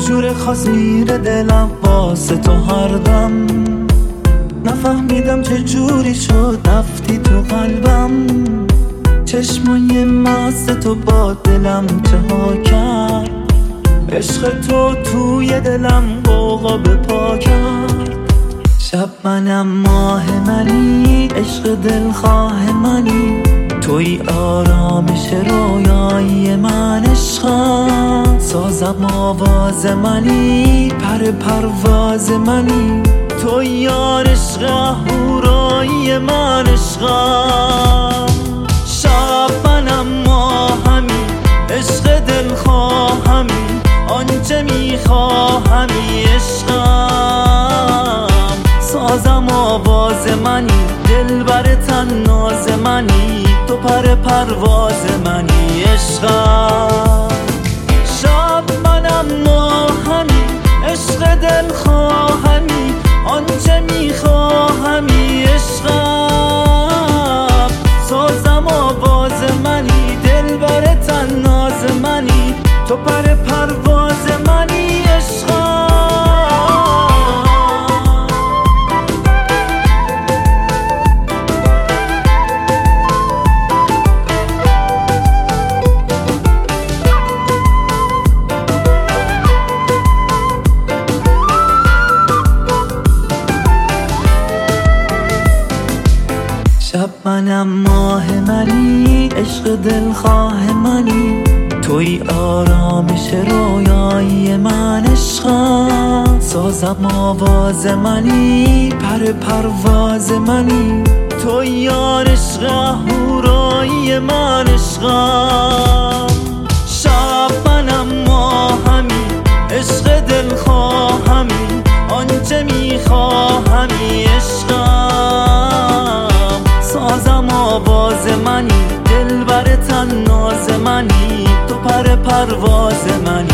جور خاص میره دلم واسه تو هر دم. نفهمیدم چه جوری شد رفتی تو قلبم. چشمای مست تو با دلم چه ها کرد. عشق تو توی دلم غوغا به پا کرد. شب منم ماه منی، عشق دلخواه منی، توی آرامش رویایی من عشقم. سازم آواز منی، پر پرواز منی، توی یار عشق اهورایی من عشقم. شب منم ماهمی، عشق دلخواهمی، آنچه میخواهمی عشقم. سازم آواز منی، دلبر طناز منی، تو پر پرواز منی عشقم. شب منم ماهمی، عشق دلخواهمی، آنچه میخواهمی عشقم. سازم آواز منی، دلبر طناز منی، تو پر پرواز منی عشقم. شب منم ماه منی، عشق دلخواه منی، توی آرامش رویایی من عشقم. سازم آواز منی، پر پرواز منی، توی یار عشق اهورایی من عشقم. شب منم ماهمی، عشق دلخواهمی، آنچه میخواهمی عشقم. سازم آواز منی، دلبر طناز منی، تو پر پرواز منی